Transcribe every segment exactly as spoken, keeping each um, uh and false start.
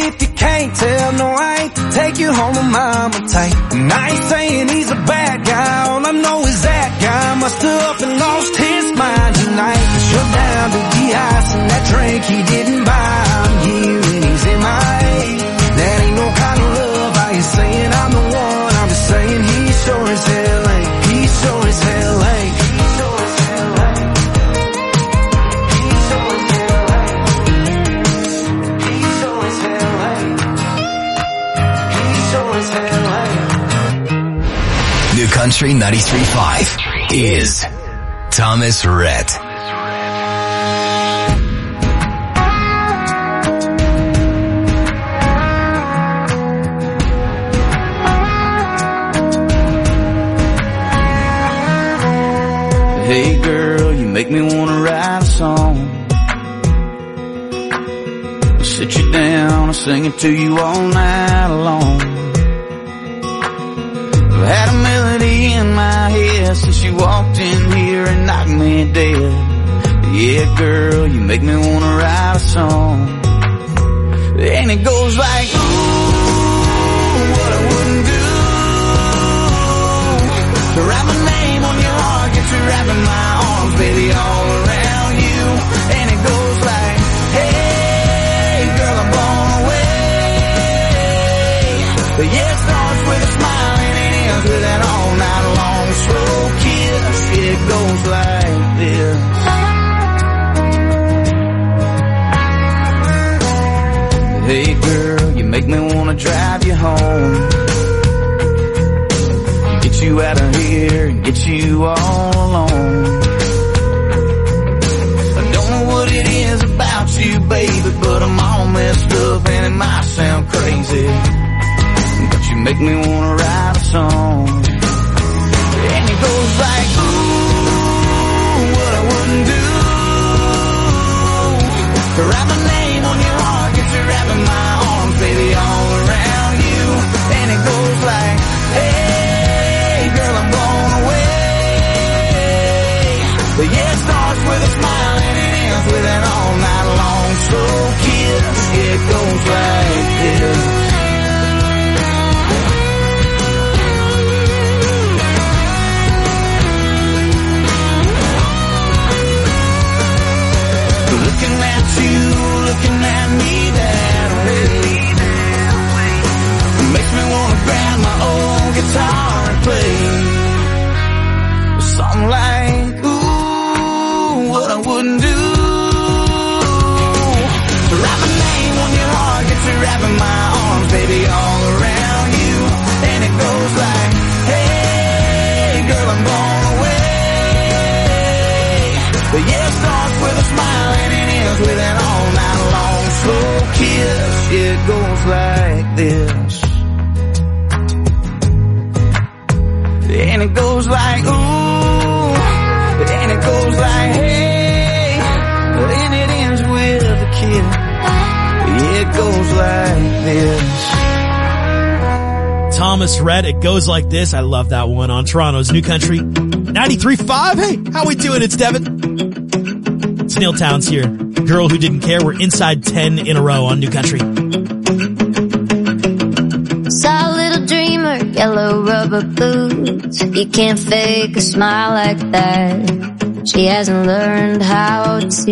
if you can't tell, no, I ain't to take you home with mama tight. And I ain't saying he's a bad guy, all I know is that guy must have up and lost his mind tonight. Shut down to de-ice and that drink he didn't buy. I'm here and he's in my head. That ain't no kind of love, I ain't saying I'm the one, I'm just saying he sure as hell ain't. He sure as hell ain't. He sure as hell ain't. He sure as hell ain't. He sure as hell ain't. He sure as hell ain't. New Country ninety-three point five is Thomas Rhett. Hey girl, you make me wanna write a song. I'll sit you down and sing it to you all night long. I've had a melody in my head since you walked in here and knocked me dead. Yeah girl, you make me wanna write a song. And it goes like, ooh, what I wouldn't do to write my name on your heart, get you wrapping my arms, baby, all around you. And it goes like, hey, girl, I'm blown away. But yeah, it starts with a smile and it ends with an all-night long slow kiss. It goes like this. Hey, girl, you make me wanna drive you home. Get you out of here and get you all alone. I don't know what it is about you, baby, but I'm all messed up and it might sound crazy, but you make me wanna write a song. And it goes like, ooh, what I wouldn't do to write my name on your heart, get you wrapping my arms, baby, all around you. And it goes like, hey, girl, I'm blown away. But yeah, it starts with a smile and it ends with an all-night long slow kiss. It goes like this. Looking at you, looking at me that way, makes me wanna grab my old guitar and play something like, ooh, what I wouldn't do to write my name on your heart, get you wrapping my arms, baby, all around you. And it goes like, hey, girl, I'm blown away. But yeah, it starts with a smile and it ends with an all-night long slow kiss. It goes like this. And it goes like, ooh, and it goes like, hey, and it ends with a kiss. It goes like this. Thomas Rhett, It Goes Like This. I love that one on Toronto's New Country ninety-three point five. Hey, how we doing? It's Devin. It's Neil Towns here. Girl Who Didn't Care. We're inside ten in a row on New Country. Saw a little dreamer, yellow rubber boots. You can't fake a smile like that. She hasn't learned how to.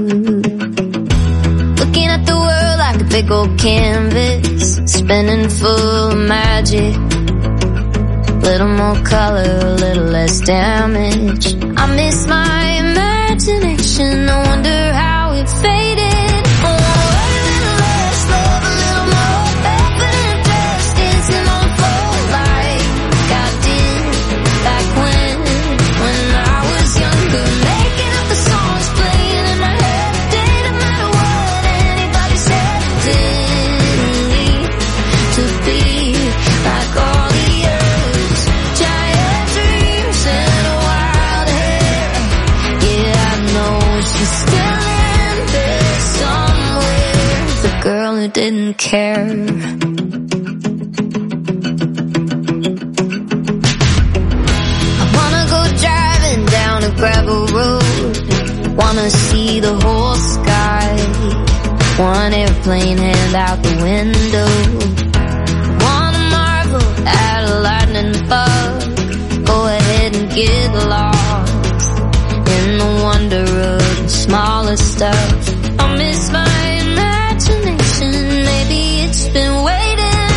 Looking at the world like a big old canvas, spinning full of magic. Little more color, a little less damage. I miss my imagination, I wonder how it faded. Oh, a little less love, a little more definite dress, dancing on the floor like I did back when, when I was younger. Making up the songs, playing in my head, didn't matter what anybody said. Didn't need to be like all the others. Giant dreams and a wild hair. Yeah, I know she's still in there somewhere. The girl who didn't care. I wanna go driving down a gravel road. Wanna see the whole sky. One airplane hand out the window. Wanna marvel at a lightning bug. Go ahead and get lost in the wonder of the smallest stuff. I miss my imagination. Maybe it's been waiting.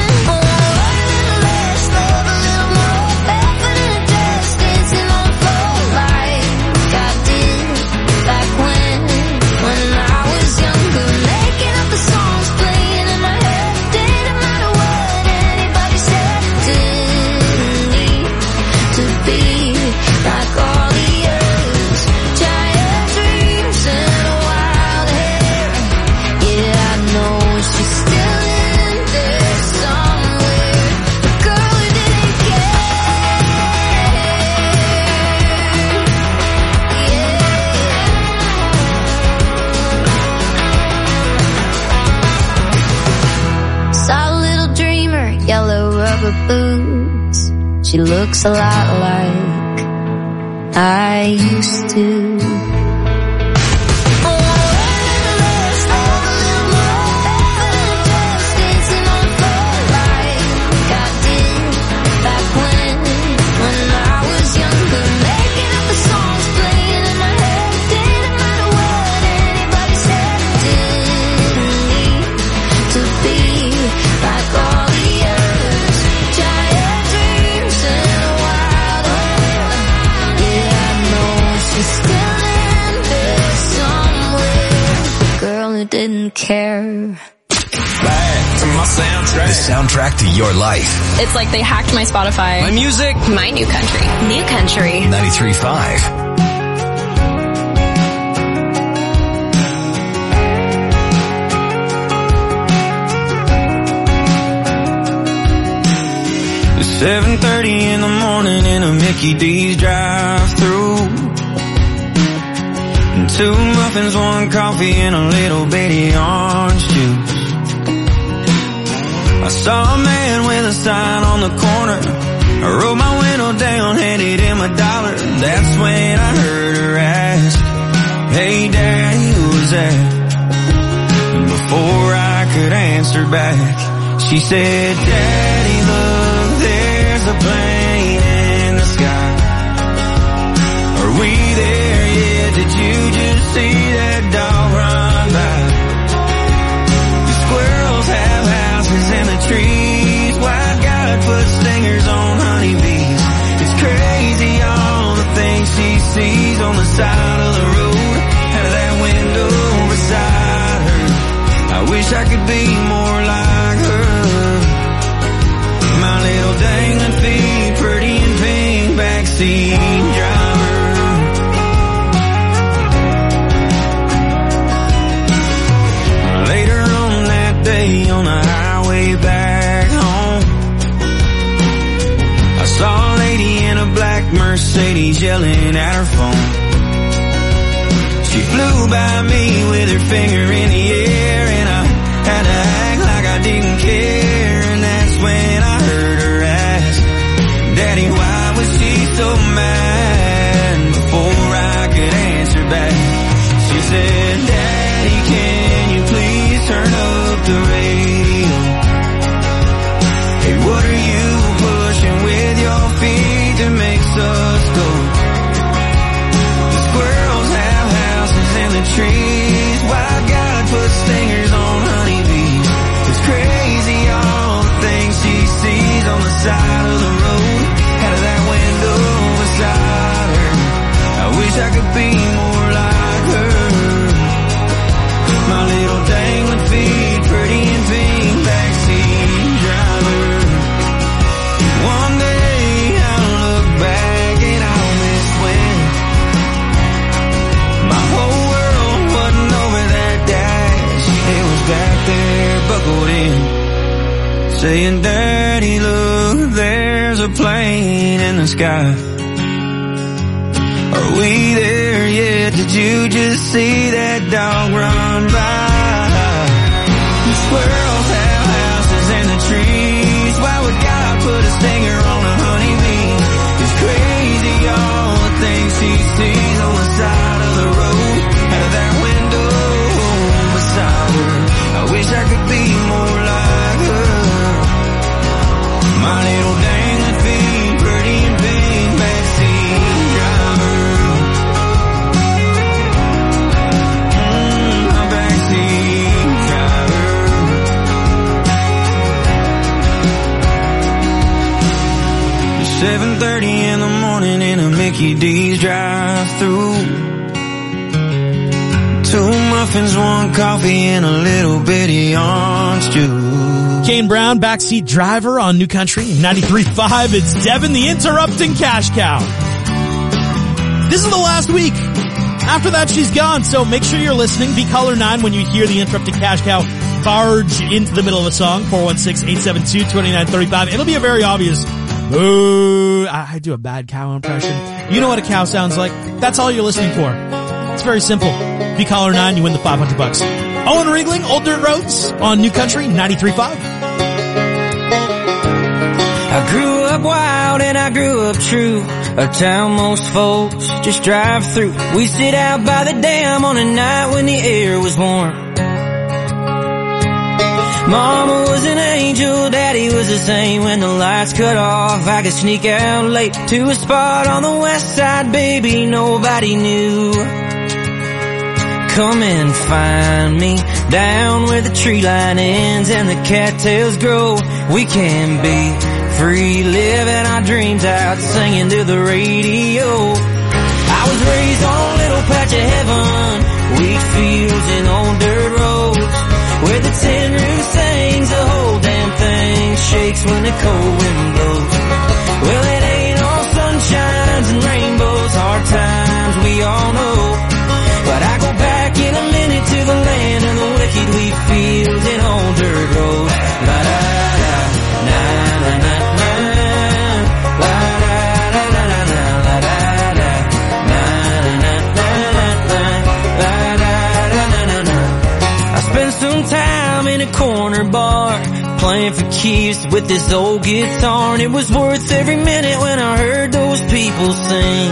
Boots. She looks a lot like I used to. Didn't care. Back to my soundtrack. The soundtrack to your life. It's like they hacked my Spotify. My music. My new country. New country. ninety-three point five. seven thirty in the morning in a Mickey D's drive-thru. Two muffins, one coffee, and a little bitty orange juice. I saw a man with a sign on the corner. I rolled my window down, handed him a dollar. That's when I heard her ask, "Hey Daddy, who's that?" And before I could answer back, she said, "Daddy, look, there's a plane in the sky. Are we there yet? Did you just see that dog run by? The squirrels have houses in the trees. Why God put stingers on honeybees? It's crazy all the things she sees on the side of the road, out of that window beside her. I wish I could be more like her. My little dangling feet, pretty and pink, backseat driver." Later on that day on the highway back home, I saw a lady in a black Mercedes yelling at her phone. She flew by me with her finger in the air, and I had to act like I didn't care. And that's when I heard her ask, "Daddy, why was she so mad?" And before I could answer back, she said, "Daddy, can you please turn up the radio? Hey, what are you pushing with your feet that makes us go? The squirrels have houses in the trees. Why God put stingers on honeybees? It's crazy all the things she sees on the side of the road, out of that window beside her. I wish I could be more like her. My little dangling feet, pretty and pink, backseat driver. One day I'll look back and I'll miss when my whole world wasn't over that dash. It was back there buckled in, saying, "Daddy, look, there's a plane in the sky. Are we there yet? Did you just see that dog run by? The squirrels have houses in the trees. Why would God put a stinger on a honeybee? It's crazy all the things she sees on the side of the road, out of that window beside her. seven thirty in the morning in a Mickey D's drive-thru. Two muffins, one coffee, and a little bitty orange juice. Kane Brown, backseat driver on New Country ninety-three point five. It's Devin, the interrupting cash cow. This is the last week. After that, she's gone, so make sure you're listening. Be caller nine when you hear the interrupting cash cow barge into the middle of a song. four one six, eight seven two, two nine three five. It'll be a very obvious, ooh, I, I do a bad cow impression. You know what a cow sounds like. That's all you're listening for. It's very simple. Be caller nine, you win the five hundred bucks. Owen Riegling, Old Dirt Roads on New Country ninety-three point five. I grew up wild and I grew up true. A town most folks just drive through. We sit out by the dam on a night when the air was warm. Mama was an angel, Daddy was the same. When the lights cut off, I could sneak out late to a spot on the west side, baby, nobody knew. Come and find me down where the tree line ends and the cattails grow. We can be free, living our dreams out, singing to the radio. I was raised on a little patch of heaven, wheat fields and old dirt roads, where the tin roof sings, the whole damn thing shakes when the cold wind blows. Well, it ain't all sunshines and rainbows, hard times we all know. But I go back in a minute to the land of the wicked wheat fields and old dirt roads. La da da, na na na na, la da da da da da, la da da, na na na na na, la da da da da da. I spent some time in a corner bar playing for keeps with this old guitar, and it was worth every minute when I heard those people sing.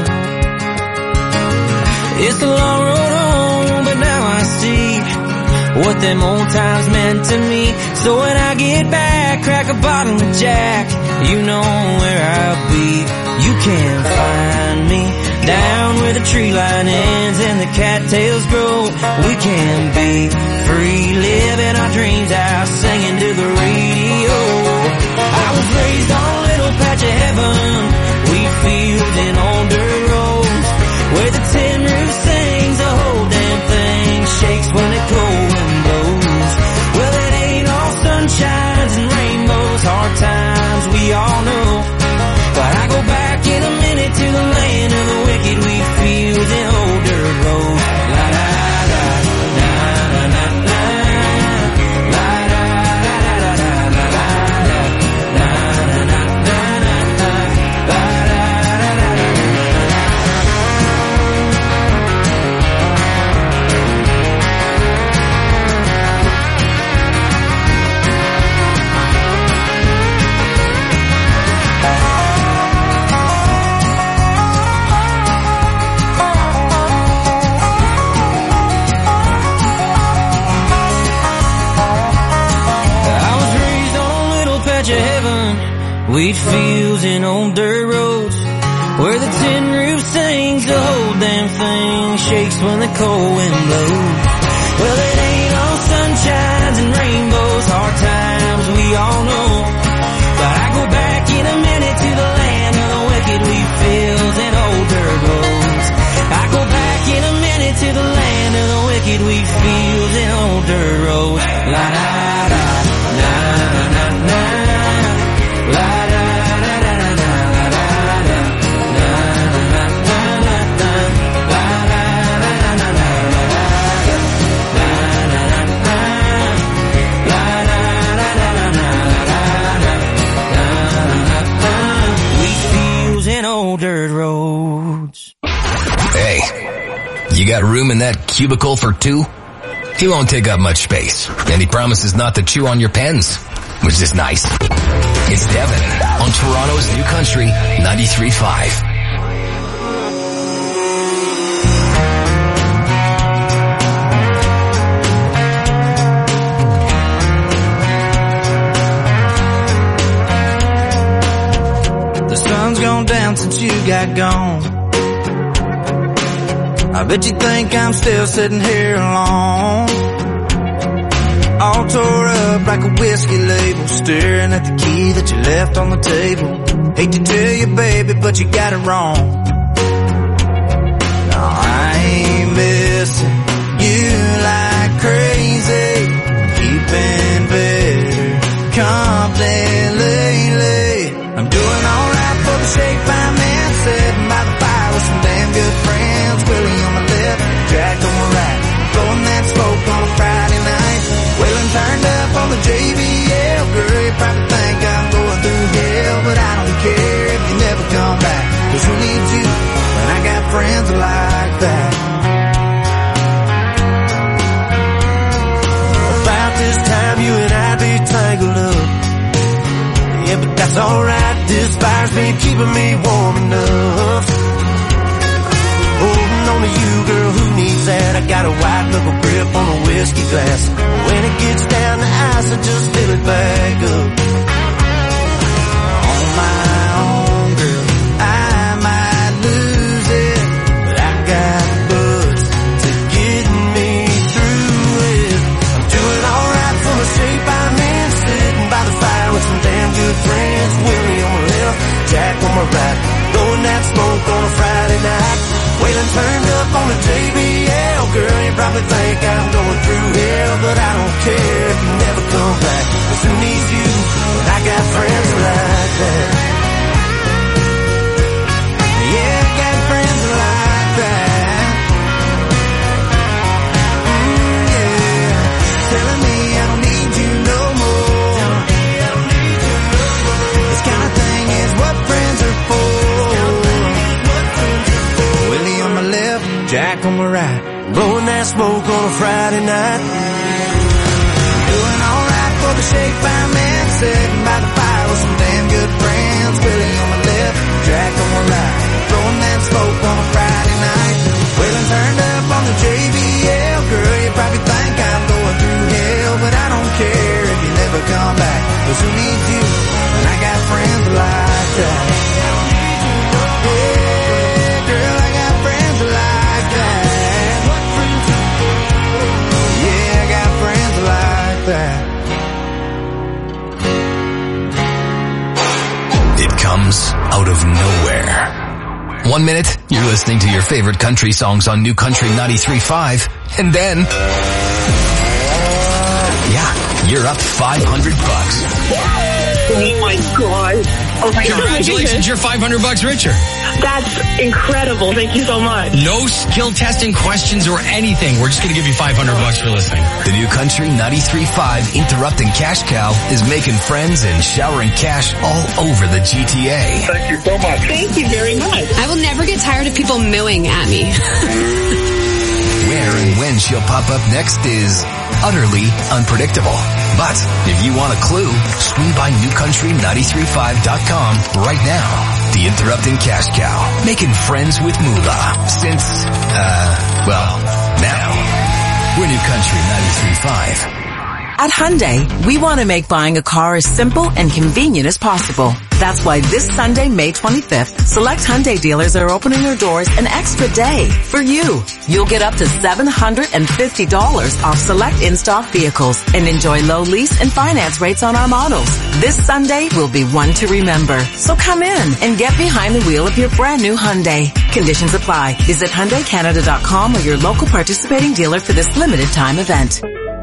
It's a long road home, but now I see what them old times meant to me. So when I get back, crack a bottle of Jack, you know where I'll be. You can find me down where the tree line ends and the cattails grow. We can be free, living our dreams out, singing to the radio. I was raised on a little patch of heaven, wheat fields and old dirt roads, where the tin roof sings, the whole damn thing shakes when the cold wind blows. Well, it ain't all sunshines and rainbows, hard times we all know. But I go back in a minute to the land of the wicked wheat fields and old dirt roads. La da da, na na na na, la da da da da, la da da, na na na na na, la da da da da. Wheat fields and old dirt roads, where the tin roof sings, the whole damn thing shakes when the cold wind blows. Well, it ain't all sunshines and rainbows, hard times we all know. But I go back in a minute to the land of the wicked wheat fields and old dirt roads. I go back in a minute to the land of the wicked wheat fields and old dirt roads. La da da, na na na na, la da. Dirt roads. Hey, you got room in that cubicle for two? He won't take up much space, and he promises not to chew on your pens, which is nice. It's Devin on Toronto's New Country ninety-three point five. Gone down since you got gone. I bet you think I'm still sitting here alone, all tore up like like a whiskey label, staring at the key that you left on the table. Hate to tell you, baby, but you got it wrong. No, I ain't missing you like crazy. Keeping better company lately. I'm doing alright for the shape I'm in, sitting by the fire with some damn good friends. Willie on my left, Jack on my right, blowing that smoke on a Friday night. Waylon turned up on the J B L. Girl, you probably think I'm going through hell, but I don't care if you never come back. Cause who needs you when I got friends like that? About this time you and I'd be tangled up. Yeah, but that's alright, this fire's been keeping me warm enough. Holding on to you, girl, who needs that? I got a white knuckle grip on a whiskey glass. When it gets down to ice, I just fill it back up. On my own, girl, I might lose it, but I got boots to get me through it. I'm doing alright for the shape I'm in, sitting by the fire with some damn good friends. Willie on my left, Jack on my right, blowing that smoke on a Friday night. Waylon turned up on the J B L. Girl, you probably think I'm going through hell, but I don't care if you never come back. Cause who needs you when I got friends like that? Yeah, I got friends like that. Mm, yeah, telling me I don't need you no more. This kind of thing is what friends are for. Willie on my left, Jack on my right, blowing that smoke on a Friday night. Doing alright for the shape I'm in, sitting by the fire with some damn good friends. Willie on my left, Jack on my right, blowing that smoke on a Friday night. Waylon turned up on the J B L. Girl, you probably think I'm going through hell, but I don't care if you never come back. Cause who needs you when I got friends like that? It comes out of nowhere. One minute, you're listening to your favorite country songs on New Country ninety-three point five, and then, yeah, you're up five hundred bucks. Oh my God. Oh my Congratulations, God. you're five hundred bucks richer. That's incredible. Thank you so much. No skill testing questions or anything. We're just going to give you five hundred bucks for listening. The New Country ninety-three point five Interrupting Cash Cow is making friends and showering cash all over the G T A. Thank you so much. Thank you very much. I will never get tired of people mooing at me. Where and when she'll pop up next is utterly unpredictable. But if you want a clue, swing by new country ninety-three point five dot com right now. The Interrupting Cash Cow, making friends with Moolah since, uh, well, now. We're New Country ninety-three point five. At Hyundai, we want to make buying a car as simple and convenient as possible. That's why this Sunday, May twenty-fifth, select Hyundai dealers are opening their doors an extra day for you. You'll get up to seven hundred fifty dollars off select in-stock vehicles and enjoy low lease and finance rates on our models. This Sunday will be one to remember. So come in and get behind the wheel of your brand new Hyundai. Conditions apply. Visit Hyundai Canada dot com or your local participating dealer for this limited time event.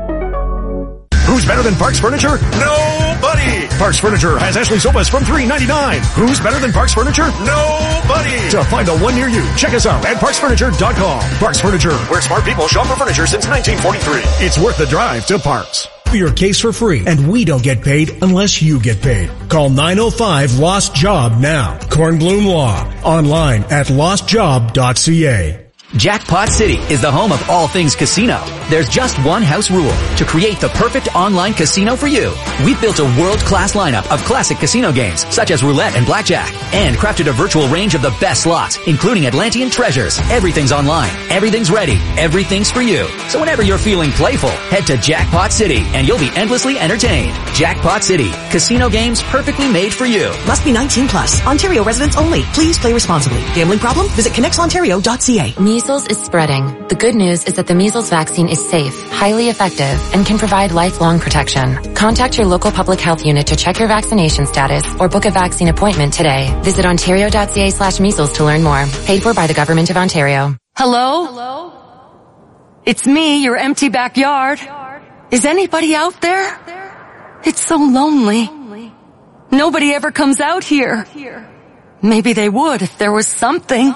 Who's better than Parks Furniture? Nobody! Parks Furniture has Ashley sofas from three ninety-nine. Who's better than Parks Furniture? Nobody! To find the one near you, check us out at parks furniture dot com. Parks Furniture, where smart people shop for furniture since nineteen forty-three. It's worth the drive to Parks. Your case for free, and we don't get paid unless you get paid. Call nine oh five LOST JOB now. Kornblum Law. Online at lost job dot c a. Jackpot City is the home of all things casino. There's just one house rule: to create the perfect online casino for you. We've built a world-class lineup of classic casino games, such as roulette and blackjack, and crafted a virtual range of the best slots, including Atlantean treasures. Everything's online. Everything's ready. Everything's for you. So whenever you're feeling playful, head to Jackpot City, and you'll be endlessly entertained. Jackpot City. Casino games perfectly made for you. Must be nineteen plus. Ontario residents only. Please play responsibly. Gambling problem? Visit connects ontario dot c a. Measles is spreading. The good news is that the measles vaccine is safe, highly effective, and can provide lifelong protection. Contact your local public health unit to check your vaccination status or book a vaccine appointment today. Visit ontario.ca slash measles to learn more. Paid for by the Government of Ontario. Hello? Hello? It's me, your empty backyard. Is anybody out there? It's so lonely. Nobody ever comes out here. Maybe they would if there was something.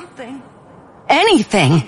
Anything.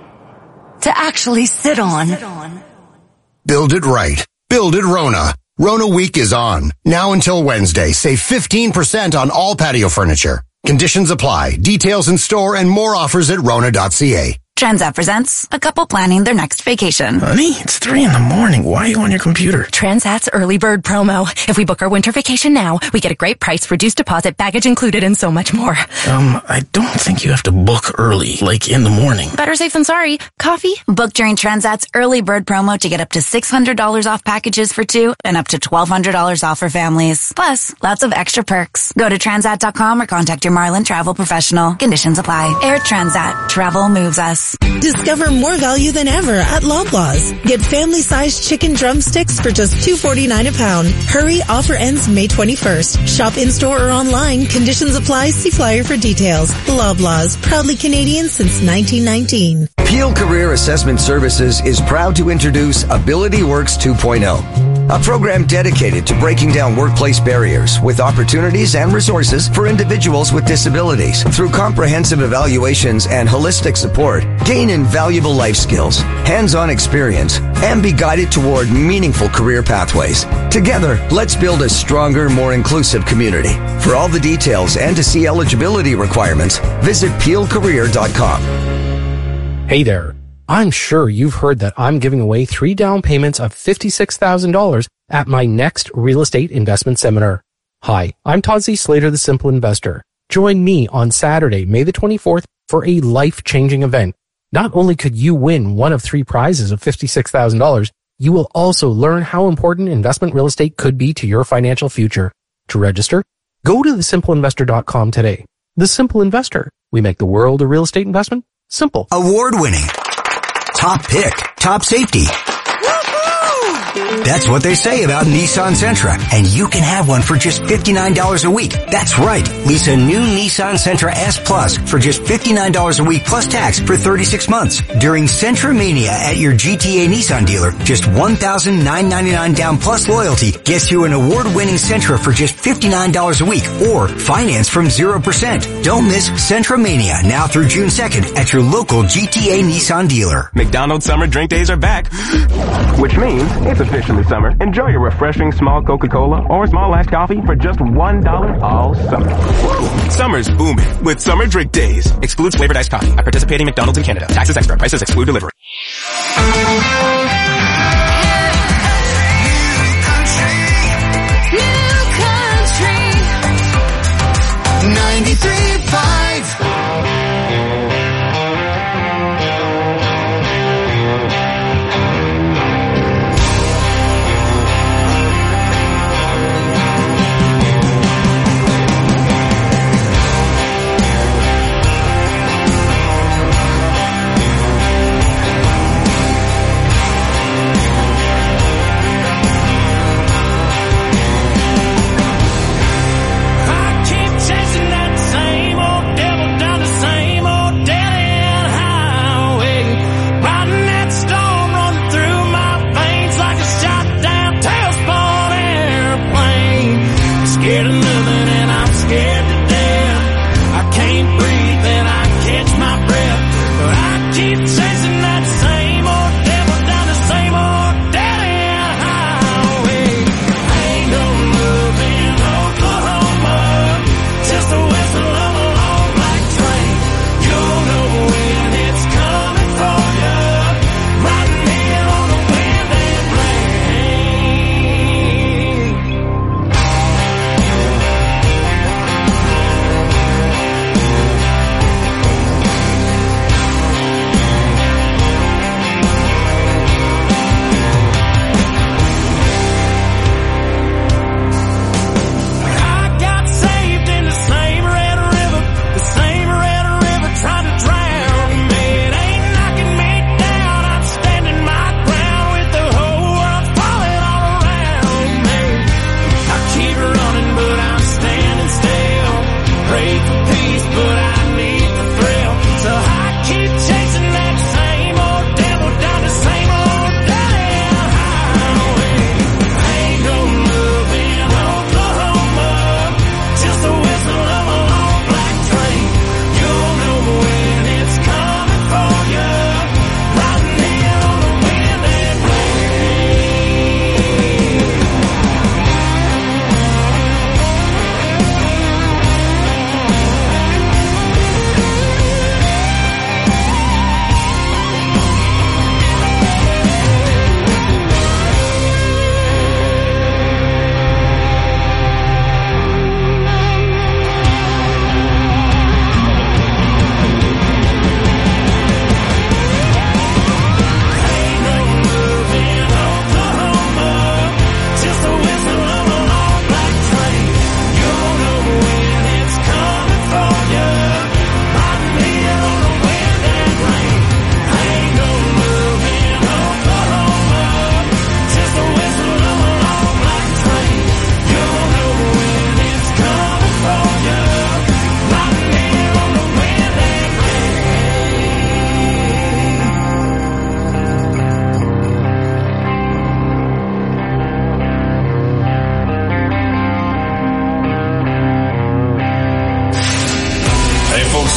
To actually sit on. Build it right. Build it Rona. Rona Week is on. Now until Wednesday, save fifteen percent on all patio furniture. Conditions apply. Details in store and more offers at rona dot c a. Transat presents a couple planning their next vacation. Honey, it's three in the morning. Why are you on your computer? Transat's early bird promo. If we book our winter vacation now, we get a great price, reduced deposit, baggage included, and so much more. Um, I don't think you have to book early, like in the morning. Better safe than sorry. Coffee? Book during Transat's early bird promo to get up to six hundred dollars off packages for two and up to twelve hundred dollars off for families. Plus, lots of extra perks. Go to transat dot com or contact your Marlin travel professional. Conditions apply. Air Transat. Travel moves us. Discover more value than ever at Loblaws. Get family-sized chicken drumsticks for just two forty-nine a pound. Hurry, offer ends May twenty-first. Shop in-store or online. Conditions apply. See flyer for details. Loblaws, proudly Canadian since nineteen nineteen. Peel Career Assessment Services is proud to introduce AbilityWorks two point oh. A program dedicated to breaking down workplace barriers with opportunities and resources for individuals with disabilities. Through comprehensive evaluations and holistic support, gain invaluable life skills, hands-on experience, and be guided toward meaningful career pathways. Together, let's build a stronger, more inclusive community. For all the details and to see eligibility requirements, visit peel career dot com. Hey there. I'm sure you've heard that I'm giving away three down payments of fifty-six thousand dollars at my next real estate investment seminar. Hi, I'm Todd Z. Slater, the Simple Investor. Join me on Saturday, May the twenty-fourth, for a life-changing event. Not only could you win one of three prizes of fifty-six thousand dollars, you will also learn how important investment real estate could be to your financial future. To register, go to the simple investor dot com today. The Simple Investor. We make the world of real estate investment simple. Award-winning. Top pick. Top safety. That's what they say about Nissan Sentra, and you can have one for just fifty-nine dollars a week. That's right. Lease a new Nissan Sentra S Plus for just fifty-nine dollars a week plus tax for thirty-six months. During Sentra Mania at your G T A Nissan dealer, just one thousand nine hundred ninety-nine dollars down plus loyalty gets you an award-winning Sentra for just fifty-nine dollars a week or finance from zero percent. Don't miss Sentra Mania now through June second at your local G T A Nissan dealer. McDonald's summer drink days are back, which means it's officially summer. Enjoy your refreshing small Coca-Cola or small iced coffee for just one dollar all summer. Woo! Summer's booming with summer drink days. Excludes flavored iced coffee at participating McDonald's in Canada. Taxes extra. Prices exclude delivery. ninety-three point five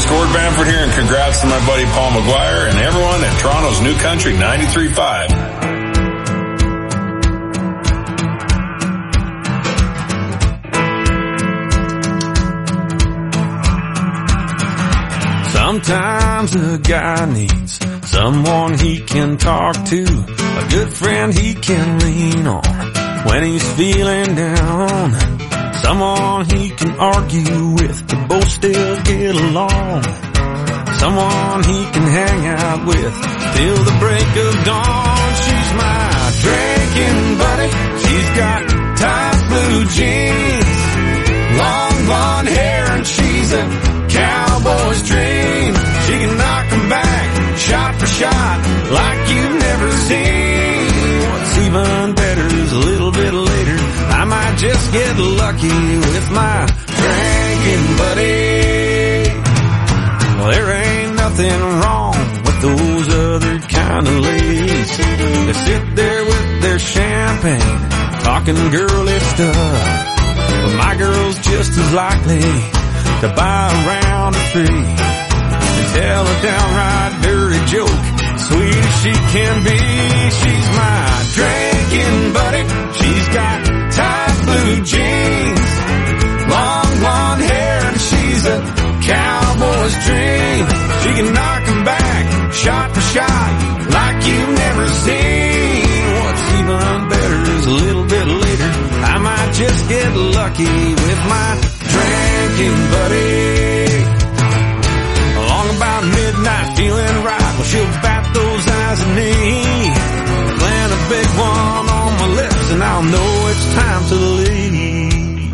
It's Gord Bamford here, and congrats to my buddy Paul McGuire and everyone at Toronto's New Country ninety-three point five. Sometimes a guy needs someone he can talk to, a good friend he can lean on when he's feeling down, someone he can argue with to both still get along, someone he can hang out with till the break of dawn. She's my drinking buddy. She's got tight blue jeans, long blonde hair, and she's a cowboy's dream. She can knock 'em back, shot for shot, like you've never seen. What's even better is a little bit later, I might just get lucky with my drinking buddy. Well, there ain't nothing wrong with those other kind of ladies. They sit there with their champagne, talking girly stuff. But my girl's just as likely to buy a round of three and tell a downright dirty joke, sweet as she can be. She's my drinking buddy. She's got tight blue jeans, long blonde hair, and she's a cowboy's dream. She can knock 'em back, shot for shot, like you've never seen. What's even better is a little bit later, I might just get lucky with my drinking buddy. Along about midnight, feeling right, well, she'll bat those eyes at me, plant a big one on my lips, and I'll know it's time to leave.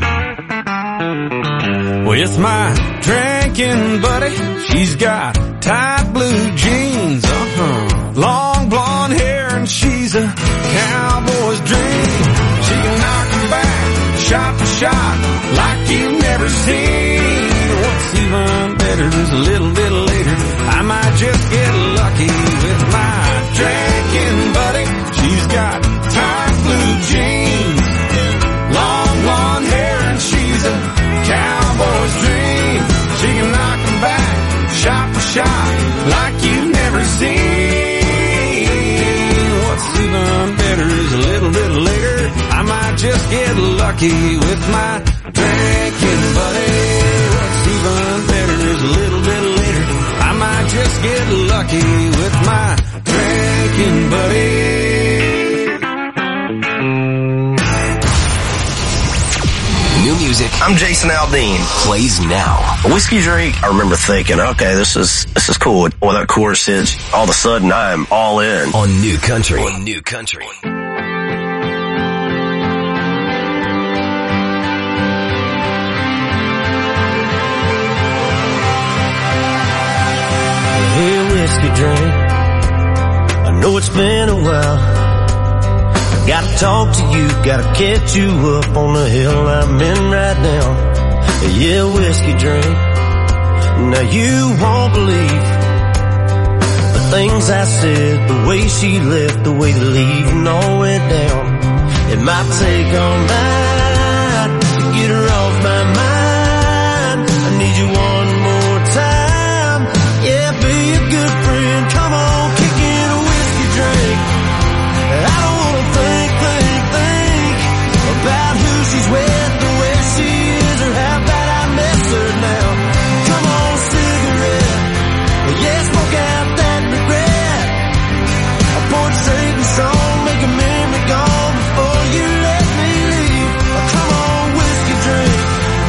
With my drinking buddy, she's got tight blue jeans, uh-huh, long blonde hair, and she's a cowboy's dream. She can knock 'em back, shot for shot, like you've never seen. What's even better is a little bit later, I might just get lucky with my drinking buddy. She's got tight blue jeans, long blonde hair, and she's a cowboy's dream. She can knock 'em back, shot for shot, like you've never seen. What's even better is a little bit later, I might just get lucky with my drinking buddy. What's even better is a little bit later, I might just get lucky with my drinking buddy. New music. I'm Jason Aldean. Plays now. A whiskey drink. I remember thinking, okay, this is this is cool. Well, that chorus hits. All of a sudden, I am all in. On New Country. On New Country. Hey, whiskey drink, I know it's been a while. Gotta talk to you, gotta catch you up on the hill I'm in right now. Yeah, whiskey drink, now you won't believe the things I said, the way she left, the way the leaving all went down. It might take all night to get her off my mind. I need you one more time. Yeah, be a good friend. Come on, kick in a whiskey drink. I don't wanna think, think, think about who she's with, or where she is, or how bad I miss her now. Come on, cigarette. Yeah, smoke out that regret. I pour it straight and strong, make a memory gone before you let me leave. Oh, come on, whiskey drink.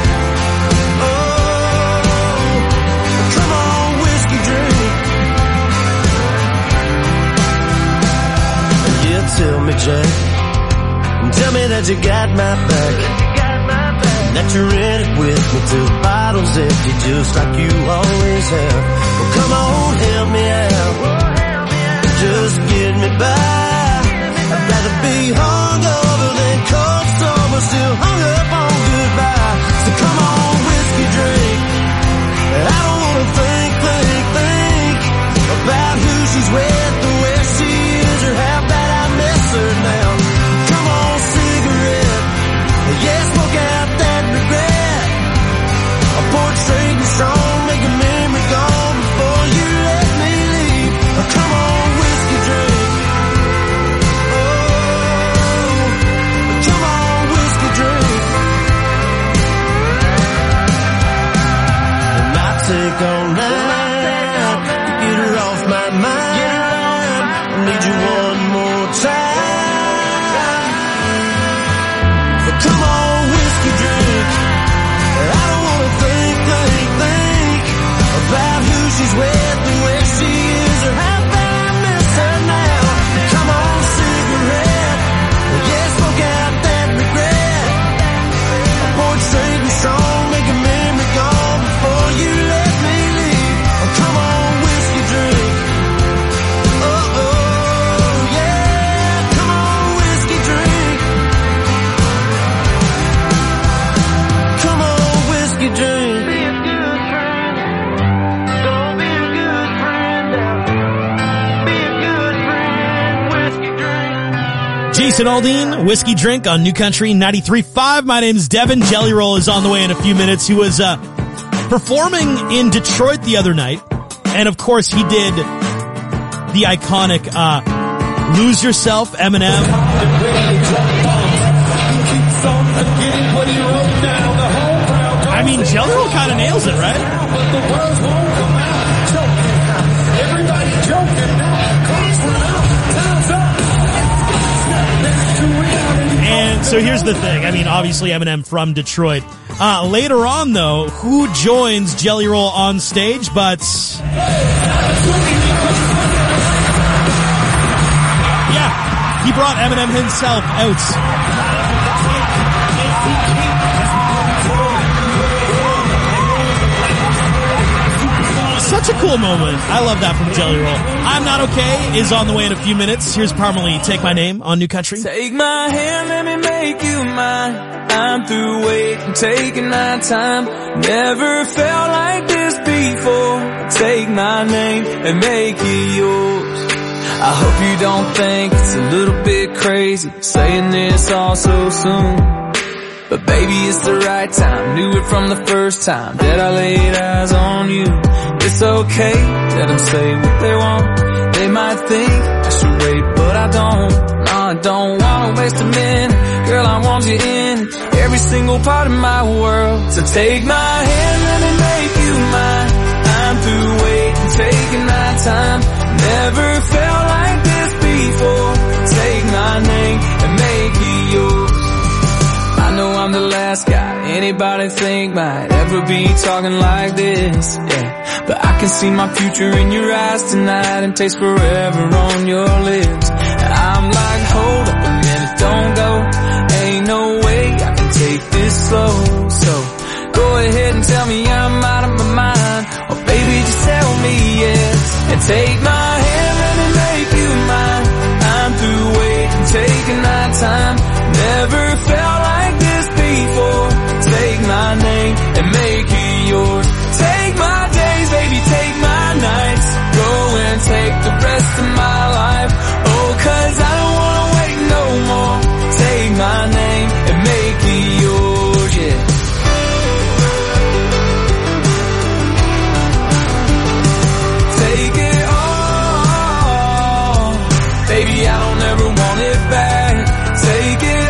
Oh, come on, whiskey drink. Yeah, tell me, Jack, tell me that you got my back, that you're in it with me till the bottle's empty, just like you always have. Well, come on, help me out, just get me by. I'd rather be hungover than cold sober, still hung up on goodbye. So come on, whiskey drink. I don't wanna think, think, think about who she's with, or where she is, or how bad I miss her now. Come on, cigarette. Yeah, smoke out that regret. I pour it straight and strong, make a memory go Reese and Aldine, Whiskey Drink on New Country ninety-three point five. My name's Devin. Jelly Roll is on the way in a few minutes. He was uh performing in Detroit the other night. And of course he did the iconic uh Lose Yourself, Eminem. I mean, Jelly Roll kind of nails it, right? And so here's the thing. I mean, obviously Eminem from Detroit. Uh, later on, though, who joins Jelly Roll on stage? But yeah, he brought Eminem himself out. Such a cool moment. I love that from Jelly Roll. I'm Not Okay is on the way in a few minutes. Here's Parmalee, Take My Name on New Country. Take my hand, let me make you mine. I'm through waiting, taking my time. Never felt like this before. Take my name and make it yours. I hope you don't think it's a little bit crazy saying this all so soon. But baby, it's the right time. Knew it from the first time that I laid eyes on you. It's okay, let them say what they want. They might think I should wait, but I don't. No, I don't wanna waste a minute. Girl, I want you in every single part of my world. So take my hand, let me make you mine. I'm through waiting, taking my time. Never felt like this before. Take my name and make it yours. I know I'm the last guy anybody think might ever be talking like this, yeah. But I can see my future in your eyes tonight and taste forever on your lips. I'm like, hold up a minute, don't go. Ain't no way I can take this slow. So go ahead and tell me I'm out of my mind, or baby just tell me yes. And take my hand, let me make you mine. I'm through waiting, taking my time. Never felt like this before. Take my name and make it yours. Take my days, baby, take my nights. Go and take the rest of my life. Oh, cause I don't wanna wait no more. Take my name and make it yours, yeah. Take it all. Baby, I don't ever want it back. Take it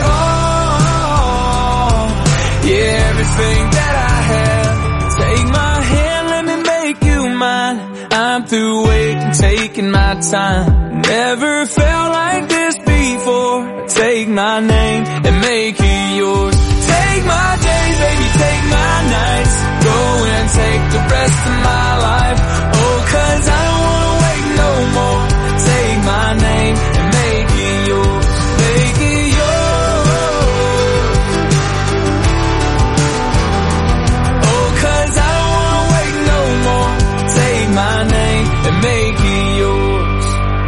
all. Yeah, everything that I have. Take my hand, let me make you mine. I'm through waiting, taking my time. Never felt like this before. Take my name and make it yours. Take my days, baby, take my nights. Go and take the rest of my life. Oh, cause I don't wanna wait no more. Take my name and make it yours. Make it yours. Oh, cause I don't wanna wait no more. Take my name and make it yours.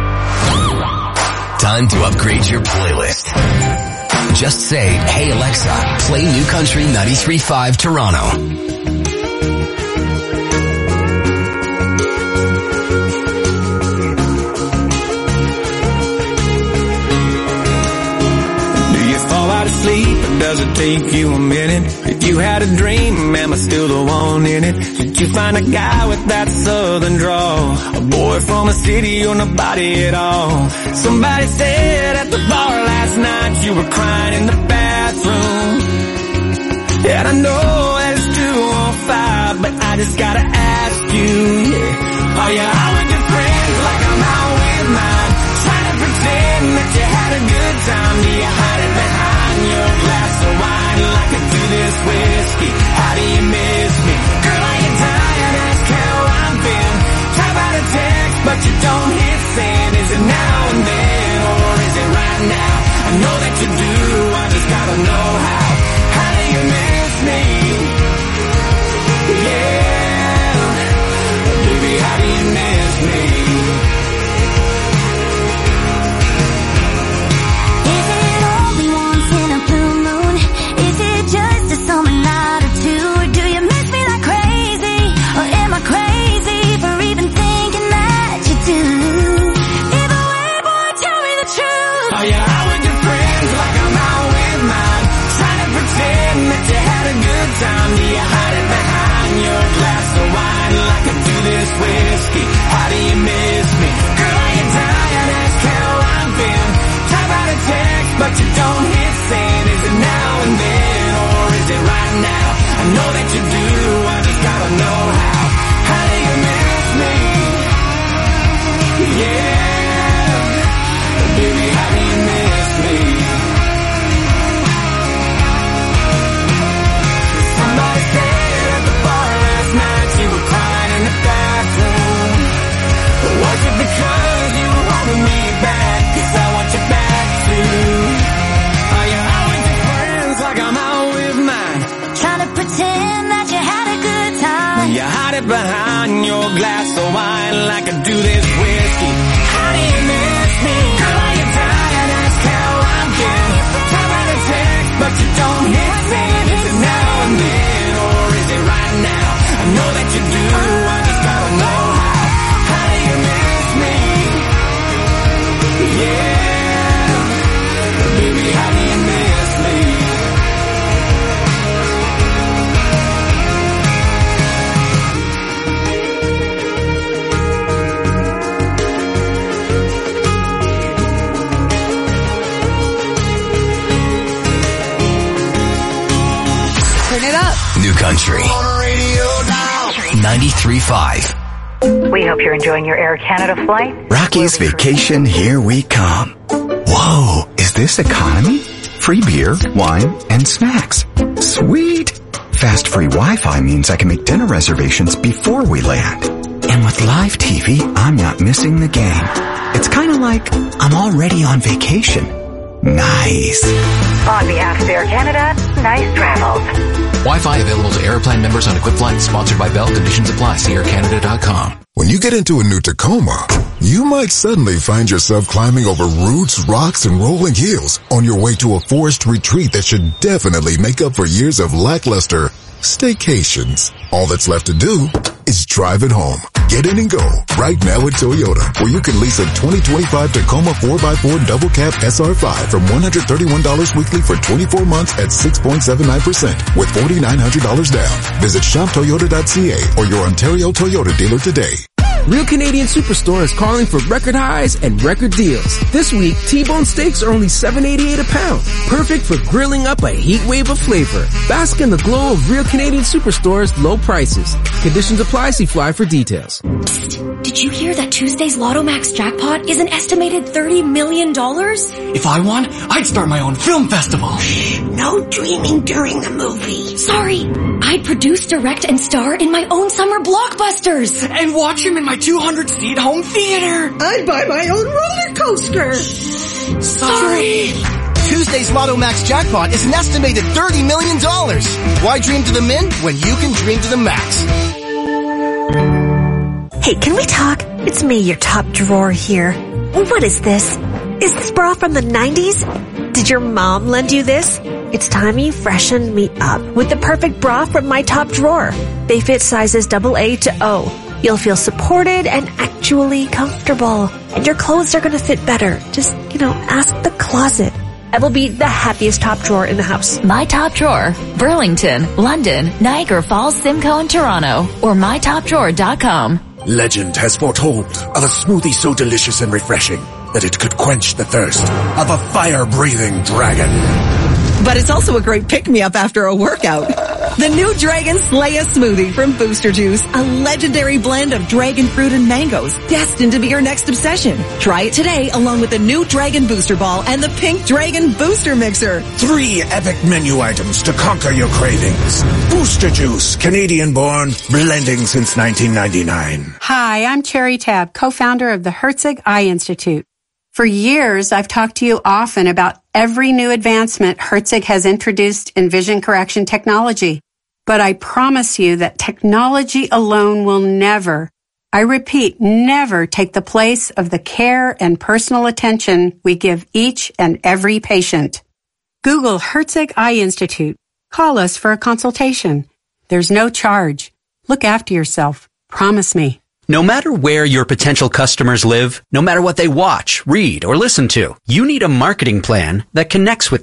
Time to upgrade your playlist. Just say, hey Alexa, play New Country ninety-three point five Toronto. Sleep, or does it take you a minute? If you had a dream, am I still the one in it? Did you find a guy with that southern drawl? A boy from a city or nobody at all? Somebody said at the bar last night you were crying in the bathroom. And I know that it's two on five, but I just gotta ask you, yeah. Are you out with your friends like I'm out with mine? Trying to pretend that you had a good time. Do you hide it behind your glass of wine like I do this whiskey? How do you miss me? Girl, are you tired? Ask how I've been. Type out a text, but you don't hit send. Is it now and then, or is it right now? I know that you do, I just gotta know how. How do you miss me? Yeah, baby, how do you miss me? Is it all the but you don't hit send. Is it now and then, or is it right now? I know that you do, I just gotta know how. How do you miss me? Yeah, baby, how do you miss me? Somebody said at the bar last night you were crying in the bathroom. Was it because you were holding me back? 'Cause I want you back too. Are you out with your friends like I'm out with mine? Trying to pretend that you had a good time. You hide it behind your glass of wine like I do this whiskey. How do you miss me? Girl, are you tired? Ask how I'm getting. Try to text, but you don't hit send. Is it now and then, or is it right now? I know that you do, I just gotta know how. How do you miss me? Yeah, baby, how do you miss me? Turn it up. New Country ninety-three point five. We hope you're enjoying your Air Canada flight. Rocky's Vacation, here we come. Whoa, is this economy? Free beer, wine, and snacks. Sweet. Fast free Wi-Fi means I can make dinner reservations before we land. And with live T V, I'm not missing the game. It's kind of like I'm already on vacation. Nice. On behalf of Air Canada, nice travels. Wi-Fi available to Airplane members on equipped flights. Sponsored by Bell. Conditions apply. See air canada dot com. When you get into a new Tacoma, you might suddenly find yourself climbing over roots, rocks, and rolling hills on your way to a forest retreat that should definitely make up for years of lackluster staycations. All that's left to do is drive it home. Get in and go right now at Toyota, where you can lease a twenty twenty-five Tacoma four by four double cab S R five from one hundred thirty-one dollars weekly for twenty-four months at six point seven nine percent with four thousand nine hundred dollars down. Visit shop toyota dot c a or your Ontario Toyota dealer today. Real Canadian Superstore is calling for record highs and record deals. This week, T-bone steaks are only seven eighty-eight a pound. Perfect for grilling up a heat wave of flavor. Bask in the glow of Real Canadian Superstore's low prices. Conditions apply. See Fly for details. Psst. Did you hear that Tuesday's Lotto Max jackpot is an estimated thirty million dollars? If I won, I'd start my own film festival. No dreaming during the movie. Sorry. I'd produce, direct, and star in my own summer blockbusters. And watch him in my two hundred seat home theater. I'd buy my own roller coaster. Sorry. Tuesday's Lotto Max jackpot is an estimated thirty million dollars. Why dream to the min when you can dream to the max? Hey, can we talk? It's me, your top drawer here. What is this? Is this bra from the nineties? Did your mom lend you this? It's time you freshened me up with the perfect bra from my top drawer. They fit sizes double A to O. You'll feel supported and actually comfortable. And your clothes are going to fit better. Just, you know, ask the closet. I will be the happiest top drawer in the house. My Top Drawer, Burlington, London, Niagara Falls, Simcoe, and Toronto, or my top drawer dot com. Legend has foretold of a smoothie so delicious and refreshing that it could quench the thirst of a fire-breathing dragon. But it's also a great pick-me-up after a workout. The new Dragon Slaya smoothie from Booster Juice, a legendary blend of dragon fruit and mangoes, destined to be your next obsession. Try it today along with the new Dragon Booster Ball and the Pink Dragon Booster Mixer. Three epic menu items to conquer your cravings. Booster Juice, Canadian-born, blending since nineteen ninety-nine. Hi, I'm Cherry Tab, co-founder of the Herzig Eye Institute. For years, I've talked to you often about every new advancement Herzig has introduced in vision correction technology. But I promise you that technology alone will never, I repeat, never take the place of the care and personal attention we give each and every patient. Google Herzig Eye Institute. Call us for a consultation. There's no charge. Look after yourself. Promise me. No matter where your potential customers live, no matter what they watch, read, or listen to, you need a marketing plan that connects with them.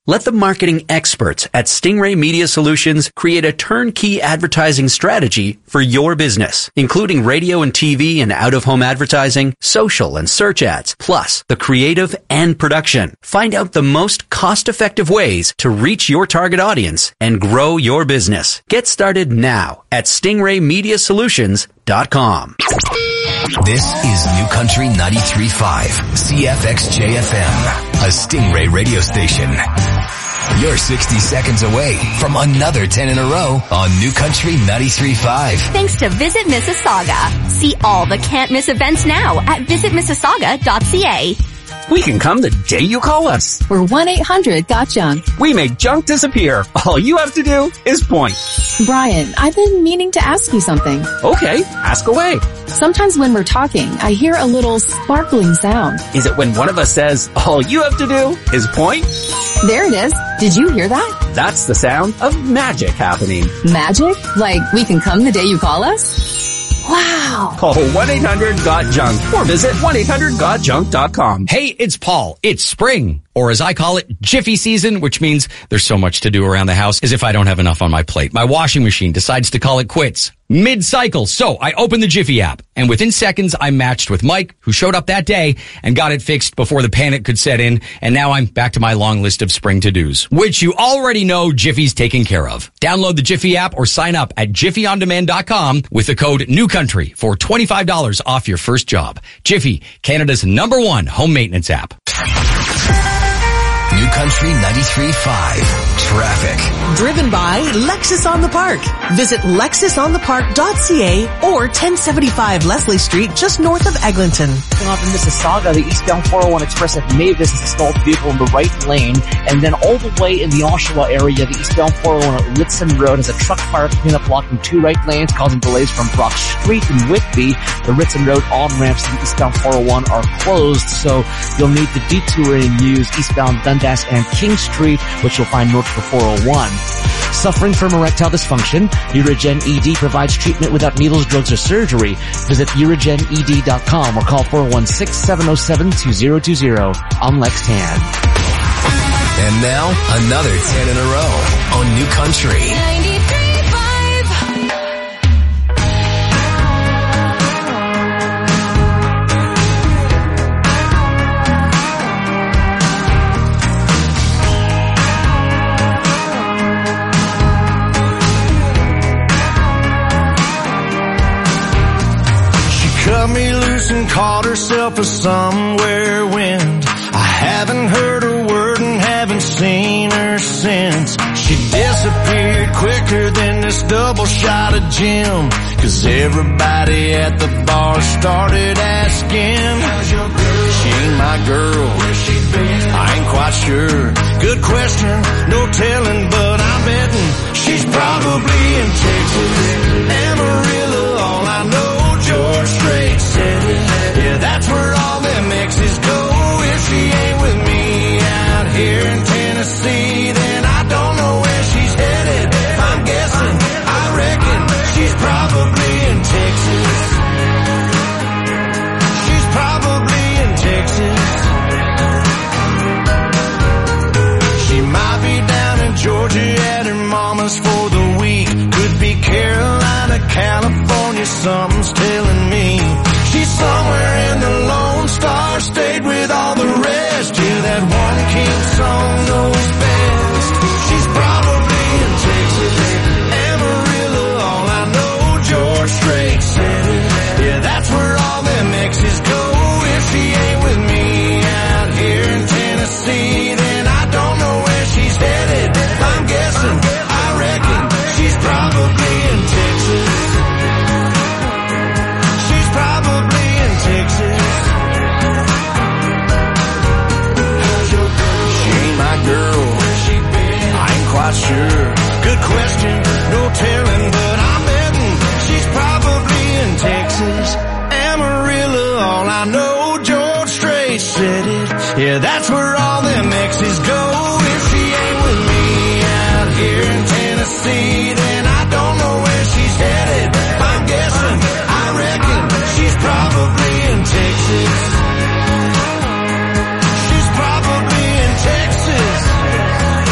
Let the marketing experts at Stingray Media Solutions create a turnkey advertising strategy for your business, including radio and T V and out-of-home advertising, social and search ads, plus the creative and production. Find out the most cost-effective ways to reach your target audience and grow your business. Get started now at stingray media solutions dot com. This is New Country ninety-three point five, C F X J F M, a Stingray radio station. You're sixty seconds away from another ten in a row on New Country ninety-three point five. Thanks to Visit Mississauga. See all the can't miss events now at visit mississauga dot c a. We can come the day you call us. We're one eight hundred got junk. We make junk disappear. All you have to do is point. Brian, I've been meaning to ask you something. Okay, ask away. Sometimes when we're talking, I hear a little sparkling sound. Is it when one of us says, all you have to do is point? There it is. Did you hear that? That's the sound of magic happening. Magic? Like we can come the day you call us? Wow. Call one eight hundred got junk or visit one eight hundred got junk dot com. Hey, it's Paul. It's spring, or as I call it, Jiffy season, which means there's so much to do around the house as if I don't have enough on my plate. My washing machine decides to call it quits mid-cycle. So I opened the Jiffy app, and within seconds I matched with Mike, who showed up that day and got it fixed before the panic could set in. And now I'm back to my long list of spring to-dos, which you already know Jiffy's taken care of. Download the Jiffy app or sign up at jiffy on demand dot com with the code NEWCOUNTRY for twenty-five dollars off your first job. Jiffy, Canada's number one home maintenance app. New Country ninety-three point five. Traffic. Driven by Lexus on the Park. Visit lexus on the park dot c a or ten seventy-five Leslie Street, just north of Eglinton. Off in Mississauga, the eastbound four oh one Express at Mavis has a stalled vehicle in the right lane, and then all the way in the Oshawa area, the eastbound four oh one at Ritson Road has a truck fire cleanup blocking two right lanes, causing delays from Brock Street and Whitby. The Ritson Road on-ramps to the eastbound four oh one are closed, so you'll need to detour and use eastbound Dundas and King Street, which you'll find north of four oh one. Suffering from erectile dysfunction? Urigen E D provides treatment without needles, drugs, or surgery. Visit urigen e d dot com or call four one six, seven oh seven, two oh two oh on Lextan. And now, another ten in a row on New Country ninety-three point five. Cut me loose and caught herself a somewhere wind. I haven't heard a word and haven't seen her since. She disappeared quicker than this double shot of gin. Cause everybody at the bar started asking, how's your girl? She ain't my girl. Where's she been? I ain't quite sure. Good question, no telling, but I'm betting she's probably in Texas. Amarillo, all I know. George Strait said it. Yeah, that's where all them exes go. If she ain't with me out here in Tennessee, then I don't know where she's headed. If I'm guessing, I reckon she's probably in Texas. She's probably in Texas. She might be down in Georgia at her mama's for the week. Could be Carolina, California, something's telling me. She's somewhere in the Lone Star State with all the rest. Yeah, that one king song knows best. She's probably in Texas. Amarillo, all I know, George Strait said it. Yeah, that's where all them exes go. If she ain't with me out here in Tennessee, then I don't know where she's headed. I'm guessing, I reckon she's probably in Texas. She's probably in Texas. She ain't my girl. I ain't quite sure. Good question, no telling, but I'm betting she's probably in Texas. Amarillo, all I know, George Strait said it. Yeah, that's where all them exes go. If she ain't with me out here in Tennessee, then I don't know where she's headed. I'm guessing, I reckon she's probably in Texas. She's probably in Texas.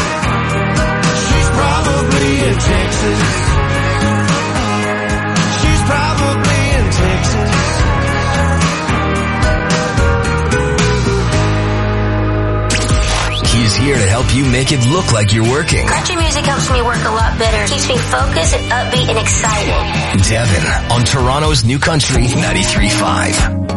help you make it look like you're working. Country music helps me work a lot better. Keeps me focused and upbeat and excited. Devin on Toronto's New Country ninety-three point five.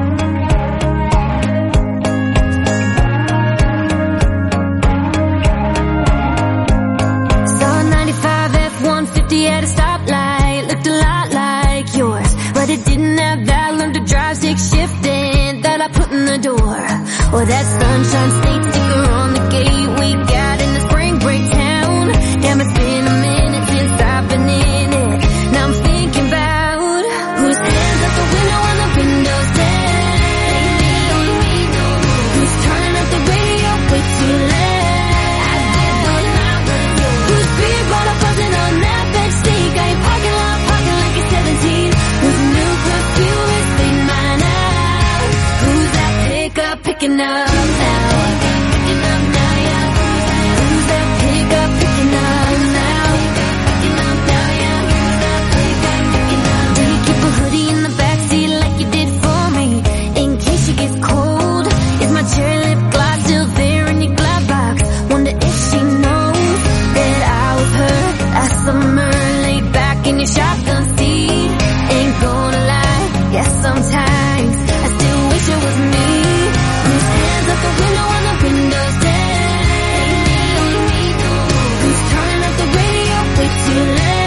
At a stoplight, looked a lot like yours, but it didn't have that learn to drive, stick shifting that I put in the door, or that sunshine state sticker on the gate we got in the spring break town. Damn, it's been a minute since I've been in it. Now I'm thinking about whose hands out the window when the window's down, who's turning up the radio way too loud, whose beer bottle buzzing on that bench seat, got your parking lot parking like it's seventeen, whose new perfume is fading mine out, who's that pickup picking up now, picking up now, yeah, who's that pickup picking up now, picking up now, yeah, who's that pickup picking up? Do you keep a hoodie in the backseat like you did for me, in case she gets cold? Is my cherry lip gloss still there in your glove box? Wonder if she knows that I was her last summer, laid back in your shotgun seat. Ain't gonna lie, yes, sometimes I still wish it was me. Whose hands out the window when the window's down, who's turning up the radio way too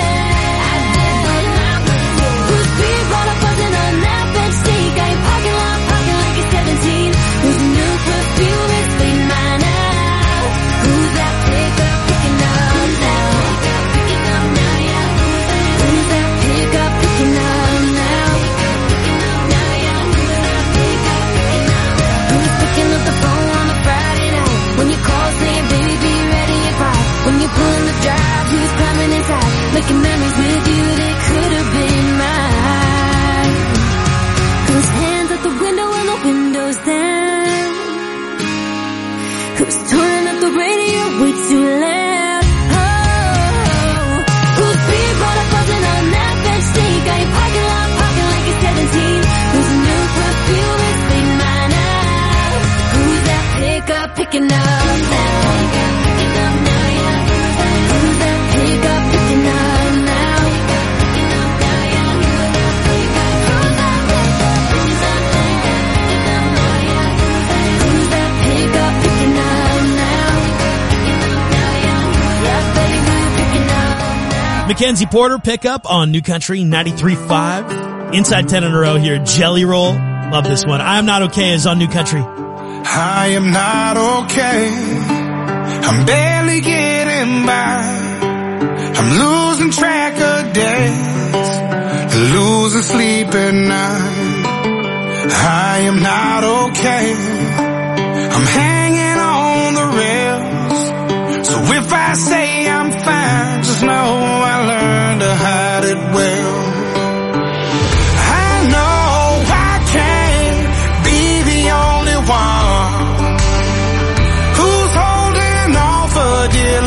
loud, whose beer bottle buzzing on that bench seat, got your parking lot parking like it's seventeen, whose new perfume is fading mine out, who's that pickup picking up now, picking up now, yeah, who's that pickup picking up now, picking up now, yeah, who's that pickup picking up, who's picking up the phone on a Friday night, when you call saying baby be ready at five, when you pull in the drive, who's climbing inside, making memories with you that could have been mine, whose hands out the window when the window's down, who's turning up the radio way too loud, oh, whose beer bottle buzzing on that bench seat, got your parking lot parking like it's seventeen, whose new perfume is fading mine out, who's that pickup picking up now, picking up now, yeah, who's that pickup picking up now, picking up now, yeah, who's that pickup, who's that pickup picking up now, yeah, who's that pickup picking up now, picking up now, yeah, yeah, baby, who's picking up now. Mackenzie Porter pickup on New Country ninety-three point five. Inside ten in a row here. Jelly Roll. Love this one. I'm Not Okay is on New Country. I am not okay. I'm barely getting by. I'm losing track of days, losing sleep at night. I am not okay. I'm hanging on the rails. So if I say I'm fine, just know I learned to hide it well. I know I can't be the only one who's holding on for dear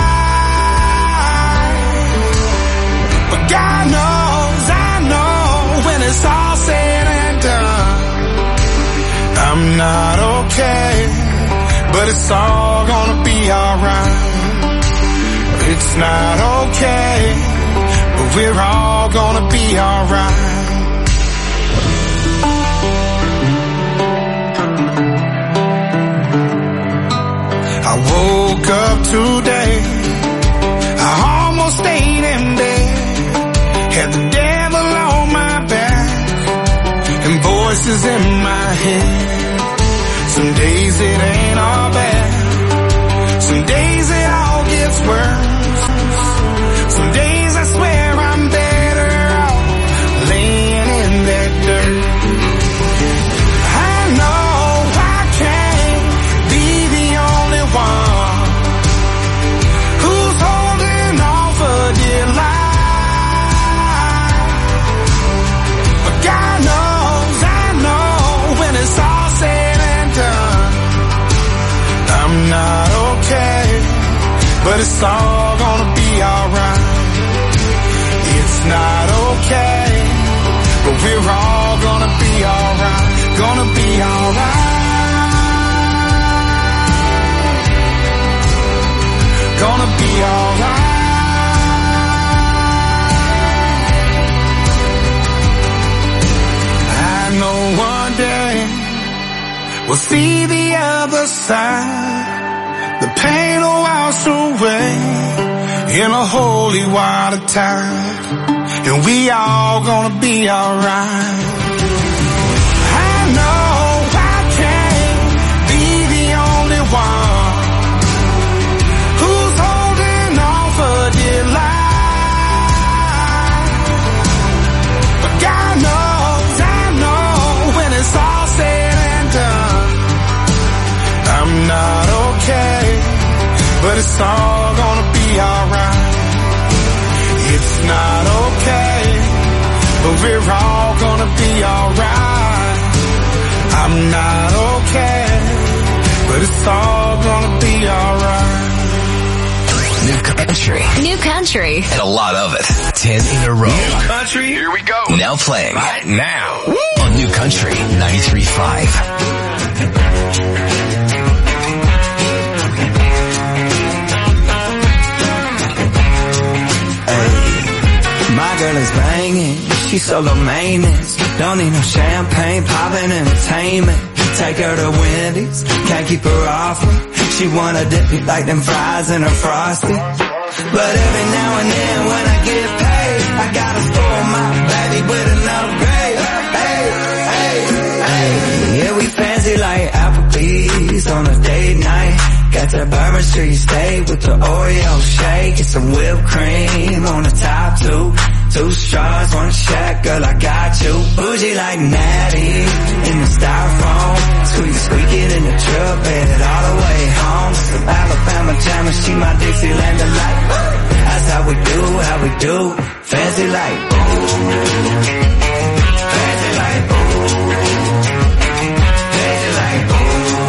life. But God knows, I know when it's all said and done, I'm not okay, but it's all gonna be alright. It's not okay, but we're all gonna be alright. I woke up today, I almost stayed in bed, had the devil on my back, and voices in my head. Some days it ain't all bad, some days it all gets worse. Some days I swear I'm better off laying in that dirt. I know I can't be the only one who's holding on for dear life. But God knows, I know when it's all said and done, I'm not okay, but it's all gonna be alright. It's not okay, but we're all gonna be alright, gonna be alright. we'll see the other side. The pain will wash away in a holy water tide, and we all gonna be alright. I know I can't be the only one who's holding on for dear life, but God knows, I know when it's all said and done, I'm not okay, but it's all gonna be alright. It's not okay, but we're all gonna be alright. I'm not okay, but it's all gonna be alright. New country. New country. And a lot of it. Ten in a row. New country, here we go. Now playing. Right now. Woo! On New Country ninety-three point five. My girl is banging, she's solo maintenance. Don't need no champagne, poppin' entertainment. Take her to Wendy's, can't keep her off me. She wanna dip me like them fries in her frosty. But every now and then when I get paid, I gotta spoil my baby with an upgrade. Hey, hey, hey. Yeah, we fancy like Applebee's on a date night. Got that Bourbon Street steak with the Oreo shake. Get some whipped cream on the top two. Two straws, one check, girl, I got you. Bougie like Natty in the styrofoam. Squeak, squeaking in the truck bed all the way home. Some Alabama jammer, she my Dixieland delight. That's how we do, how we do. Fancy like ooh. Fancy like ooh. Fancy like ooh.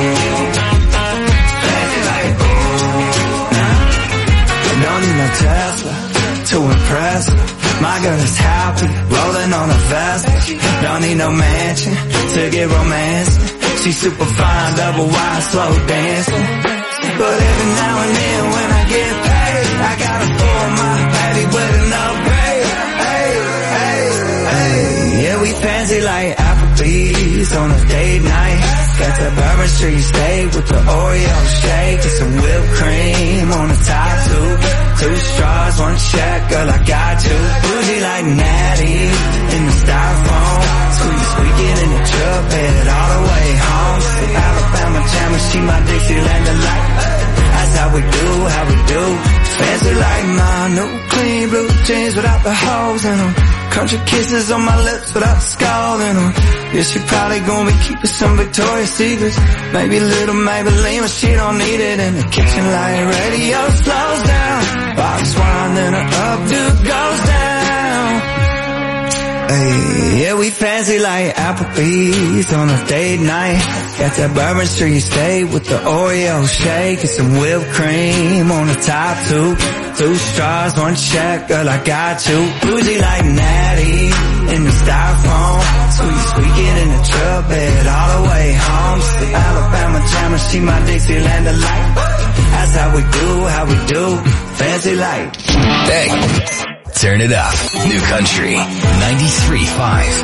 Fancy like ooh. Nah. Don't need no Tesla to impress her. My girl is happy, rolling on a Vespa. Don't need no mansion to get romancing. She's super fine, double wide, slow dancing. But every now and then when I get paid, I gotta spoil my baby with an upgrade. Hey, hey, hey. Yeah, we fancy like Applebee's on a date night. Got that Bourbon Street steak with the Oreo shake. Get some whipped cream on the top two. Two straws, one check, girl, I got you. Bougie like Natty in the styrofoam. Squeak, squeaking in the truck bed all the way home. Some Alabama jammer, she my Dixieland delight. That's how we do, how we do. Fancy like my new clean blue jeans without the holes in them. Country kisses on my lips without the skull in them. Yeah, she probably gonna be keeping some Victoria's Secrets. Maybe a little Maybelline, but she don't need it. In the kitchen light radio slows down. Box wine, then her updo goes down. Hey, yeah, we fancy like Applebee's on a date night. Got that Bourbon Street steak with the Oreo shake. And some whipped cream on the top two. Two straws, one check, girl, I got you. Bougie like Natty in the styrofoam. Squeak, squeaking in the truck bed all the way home. The Alabama jammer, she my Dixieland delight. That's how we do, how we do. Fancy like. Hey, turn it up. New Country ninety-three point five.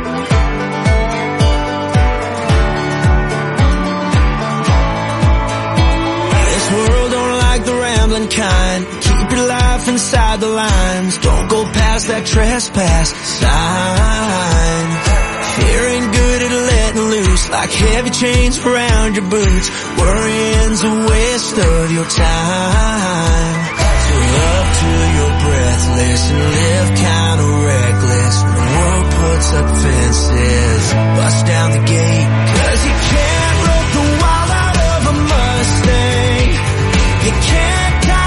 Kind. Keep your life inside the lines. Don't go past that trespass sign. Feeling good at letting loose, like heavy chains around your boots. Worrying's a waste of your time. So love till you're breathless and live kinda reckless. The world puts up fences, bust down the gate. Cause you can't rope the wild out of a Mustang. You can't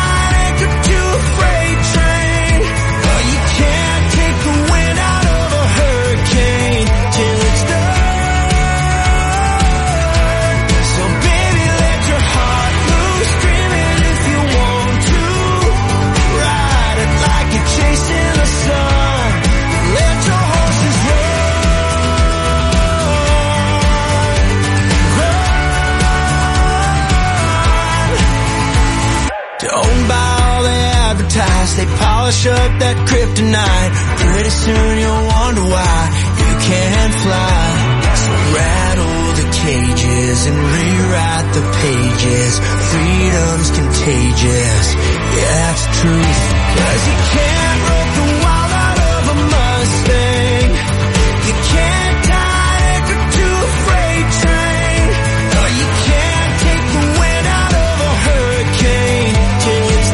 they polish up that kryptonite. Pretty soon you'll wonder why you can't fly. So rattle the cages and rewrite the pages. Freedom's contagious, yeah, that's truth. Cause you can't rope the wild out of a Mustang. You can't tie anchor to a freight train. Or you can't take the wind out of a hurricane till it's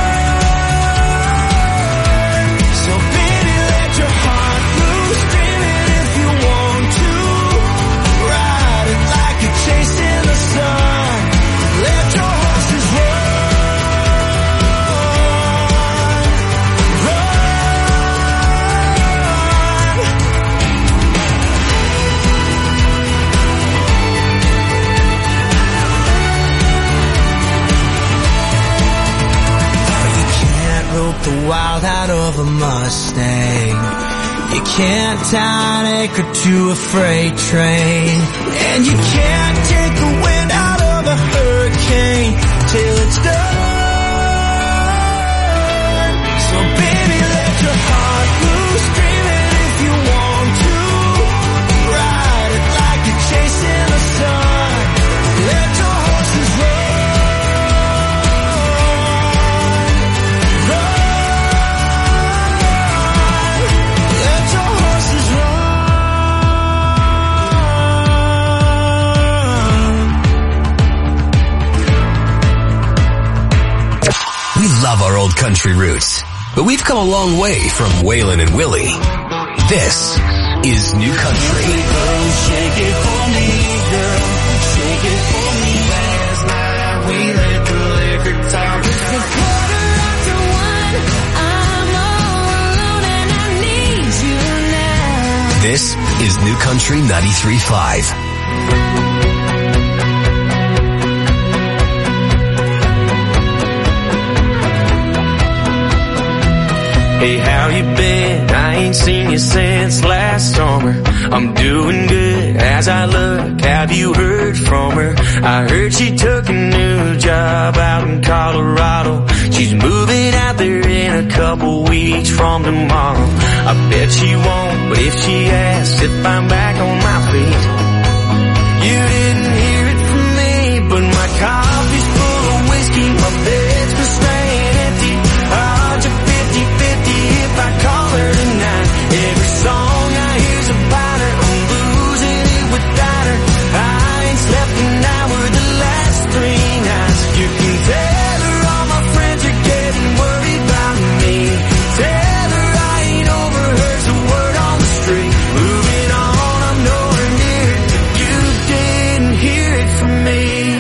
done. So baby, let your heart loose, scream it if you want to. Ride it like you're chasing the sun. Let your horses run. The wild out of a Mustang. You can't tie an anchor to a freight train. And you can't take the wind out of a hurricane till it's done. So baby, let your heart loose, scream it if you want to. Ride it like you're chasing the sun. Let your horses run. We love our old country roots, but we've come a long way from Waylon and Willie. This is New Country. Shake it for me, girl. Shake it for me. Last night we let the liquor talk. It's a quarter after one. I'm all alone and I need you now. This is New Country ninety-three point five. Hey, how you been? I ain't seen you since last summer. I'm doing good as I look. Have you heard from her? I heard she took a new job out in Colorado. She's moving out there in a couple weeks from tomorrow. I bet she won't, but if she asks if I'm back on my feet, you didn't hear it from me, but my coffee's full of whiskey, my bed's been staying empty. Odds are fifty fifty if I call her tonight. Every song I hear's about her, I'm losing it without her. I ain't slept an hour the last three nights. You can tell her all my friends are getting worried about me. Tell her I ain't overheard a word on the street. Moving on, I'm nowhere near it. You didn't hear it from me.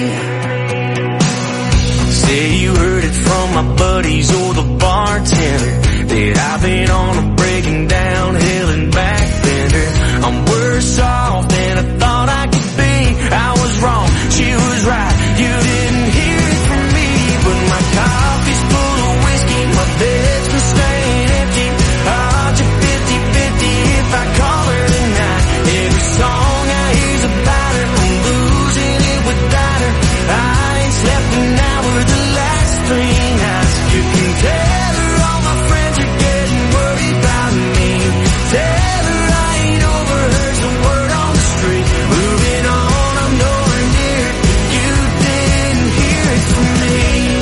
Say you heard it from my buddies or the bartender that I've been on a breaking down hill and back bender. I'm worse off than I thought I could be. I was wrong, she was right. You didn't hear it from me, but my coffee's full of whiskey, my bed's been staying empty. Odds are fifty fifty if I call her tonight. Every song I hear's about her, I'm losing it without her. I ain't slept an hour the last three nights. You can tell her all my friends are getting worried about me. Tell her I ain't overheard a word on the street. Moving on, I'm nowhere near it. You didn't hear it from me.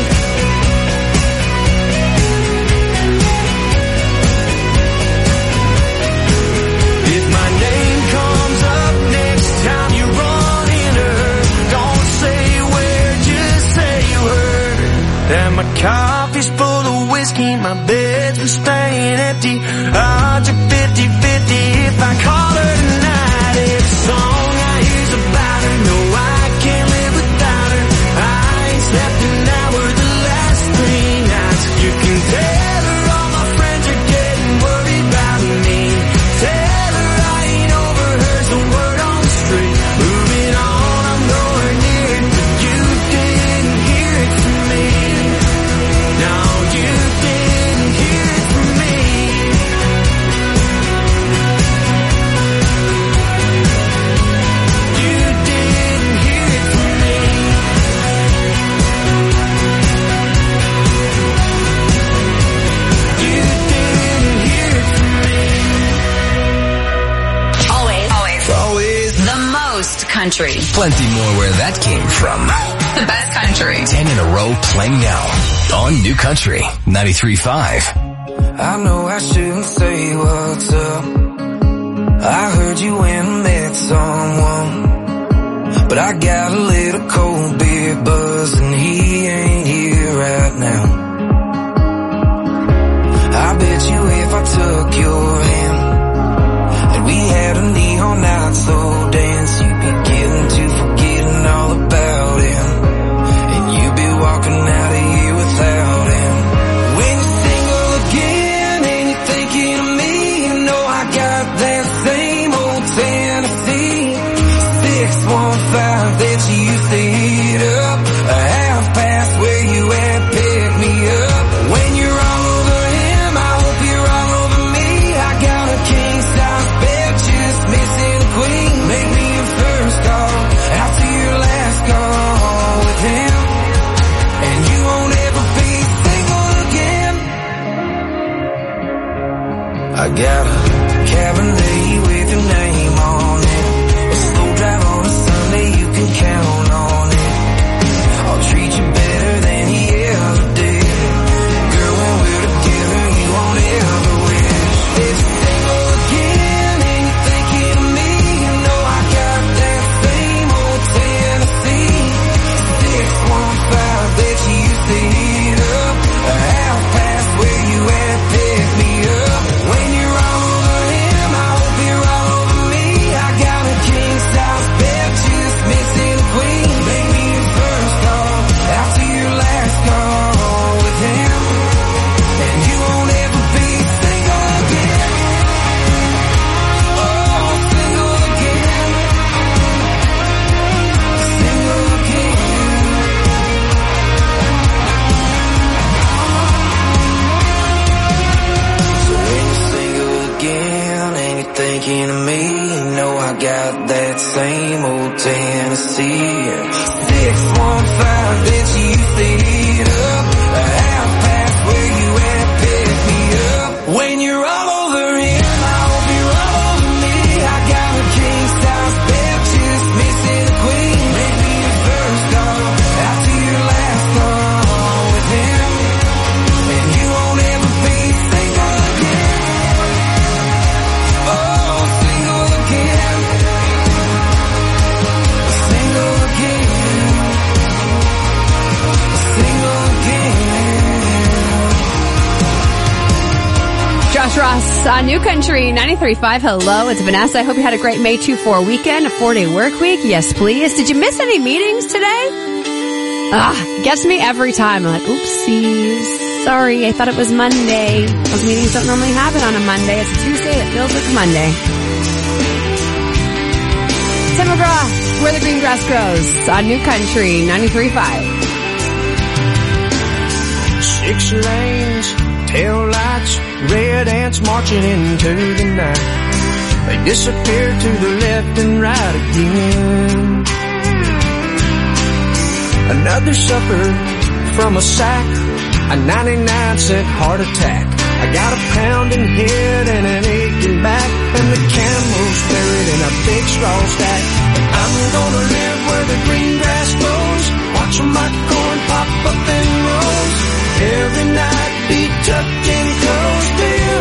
If my name comes up next time you run into her, don't say where, just say you heard her. That my coffee's full of whiskey, my bed's been staying empty. Odds are fifty fifty if I call her tonight. Every song I hear's about her, no I can't live without her. I ain't slept an hour the last three nights. You can tell her all my friends are getting worried about me. Tell her I ain't overheard a word on the street. Moving on, I'm nowhere near it, but you didn't hear it from me. No, you didn't hear it from me. Country. Plenty more where that came from. The best country. Ten in a row playing now on New Country ninety-three point five. I know I shouldn't say what's up. I heard you went and met someone, but I got a little cold beer buzz and he ain't here right now. I bet you if I took your hand and we had a neon night slow dance, you'd be getting to forgetting all about him, and you'd be walking out of here without him. When you're single again and you're thinking of me, you know I got that same old Tennessee six one five that you used to hit up a half past where you at, pick me up. When you're all over him, I hope you're all over me. I got a king size bed, just missing a queen. Make me your first call after your last call with him, and you won't ever be single again. I got a Cabernet with your name on it, a slow drive on a Sunday, you can count on it. I'll treat you better than he ever did. Girl, when we're together, you won't ever wish. If you're single again and you're thinking of me, you know I got that same old Tennessee six one five that you used to hit up a half past where you at, pick me up. When you're all over him, I hope you're all over me. I got a king size bed, just missing a queen. Make me your first call after your last call with him, and you won't ever be single again. Oh, single again. Single again. So when you're single again and you're thinking of me, you know I got that same old Tennessee six one five that you used to hit up a half past where you at, pick me up. When you're all over him, I hope you're all over me. I got a king size bed, just missing a queen. Make me your first call after your last call with him, and you won't ever be single again. Oh, single again. Single again. Single again. Josh Ross on New Country ninety-three point five. Hello, it's Vanessa. I hope you had a great May two four weekend, a four-day work week. Yes, please. Did you miss any meetings today? Ah, gets me every time. I'm like, oopsies. Sorry, I thought it was Monday. Those meetings don't normally happen on a Monday. It's a Tuesday that feels like a Monday. Tim McGraw, Where the Green Grass Grows on New Country ninety-three point five. Six lanes, tail lights, red ants marching into the night. They disappear to the left and right again. Another supper from a sack, a ninety-nine cent heart attack. I got a pounding head and an aching back, and the camel's buried in a big straw stack. I'm gonna live where the green grass grows, watch my corn pop up in rows. Every night be tucked in close to you.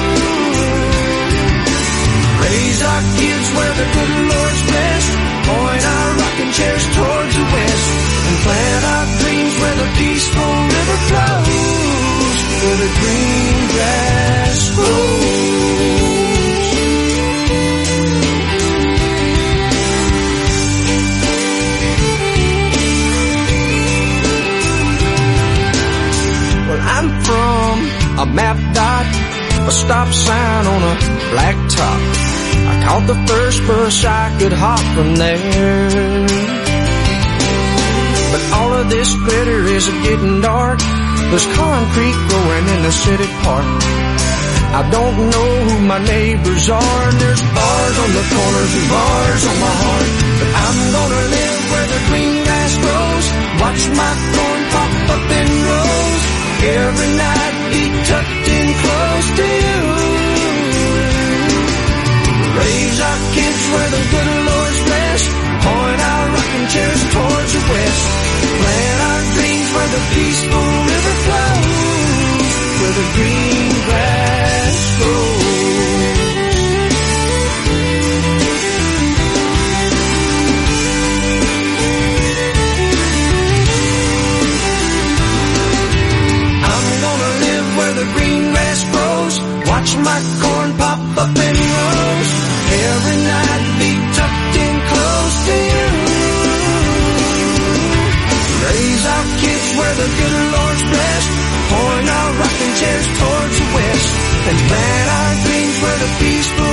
Raise our kids where the good Lord's blessed, point our rocking chairs towards the west, and plant our dreams where the peaceful river flows, where the green grass grows. Well, I'm from a map dot, a stop sign on a black top. I caught the first bus I could hop from there. But all of this glitter is getting dark. There's concrete growing in the city park. I don't know who my neighbors are, and there's bars on the corners and bars on my heart. But I'm gonna live where the green grass grows, watch my corn pop up in rows. Every night be tucked in close to you. Raise our kids where the good Lord's blessed, point peaceful